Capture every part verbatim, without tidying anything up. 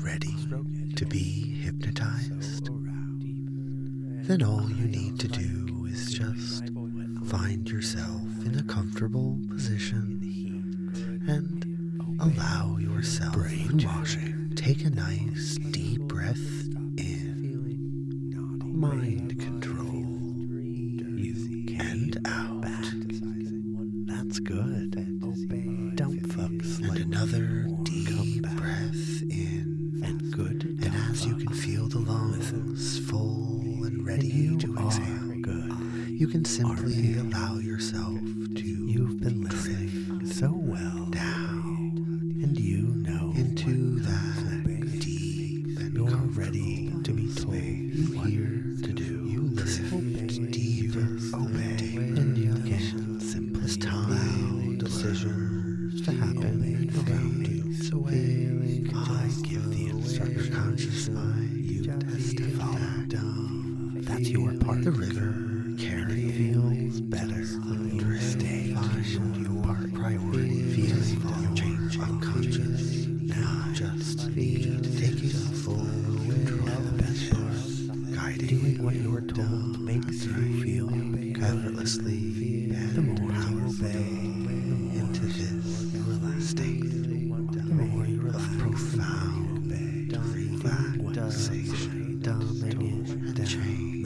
ready to be hypnotized? Then all you need to do is just find yourself in a comfortable position and allow yourself to take a nice deep breath in, mind control, and out. That's good. Don't focus. And another deep breath in, and good. And as you can feel the lungs full and ready to exhale, good. You can simply allow yourself to You've been listening so well down, and you know into that deep and you're ready to be told you here to do. You listen deep, obey, and you can simply as time decisions to happen around you. So feeling I give the instruction conscious mind you testify down. That's your part. The river carry feels better. Understand your part priority. Feeling the change unconscious. Now just need taking full control of the best part. Guiding doing what you were told makes you feel effortlessly the more you obey into this relaxed state. The more you relax, profound relaxation, and change,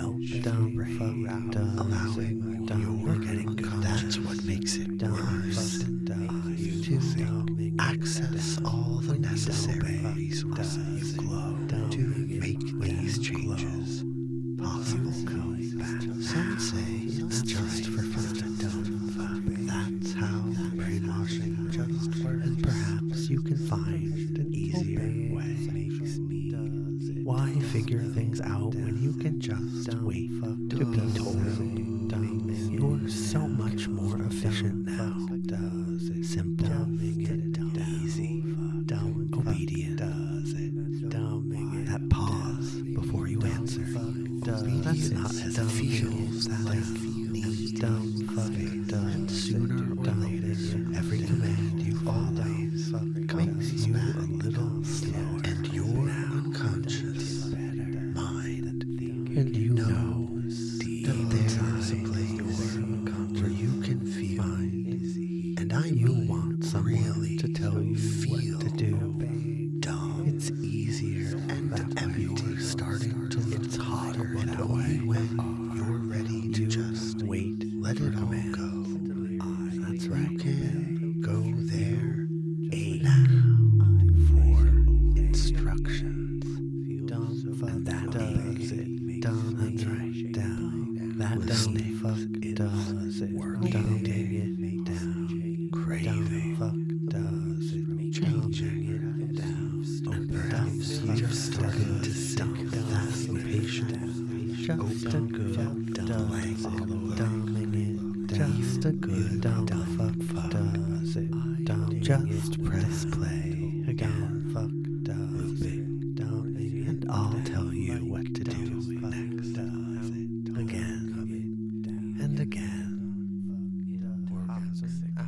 allowing your getting good. That's what makes it worse. To access all the necessary resources to make these changes possible. Some say it's just for fun. That's how brainwashing just works. And perhaps you can find an easier way. Why figure things out when you can just wait to be told? You're so much more efficient now. Simple, easy, obedient. That pause before you answer. That's not as it feels like need and sooner or later, every command you follow makes you a little slower. And your unconscious mind, and you know that there's a place where you can feel. And I you want someone really to tell you what to do. Dumb. It's easier and empty starting to look it's harder in a way when you're ready to just wait, let it all go. That's right. You can go there now for instructions. And that does it. Dumb. That's right. Down. That dumb fuck does it. Working it down. Craving does it. Changing it down. And perhaps you've started to sink that impatient. Just a good delay. Dumbing it. Just a good dumb fuck does it. Dumb. Just press play.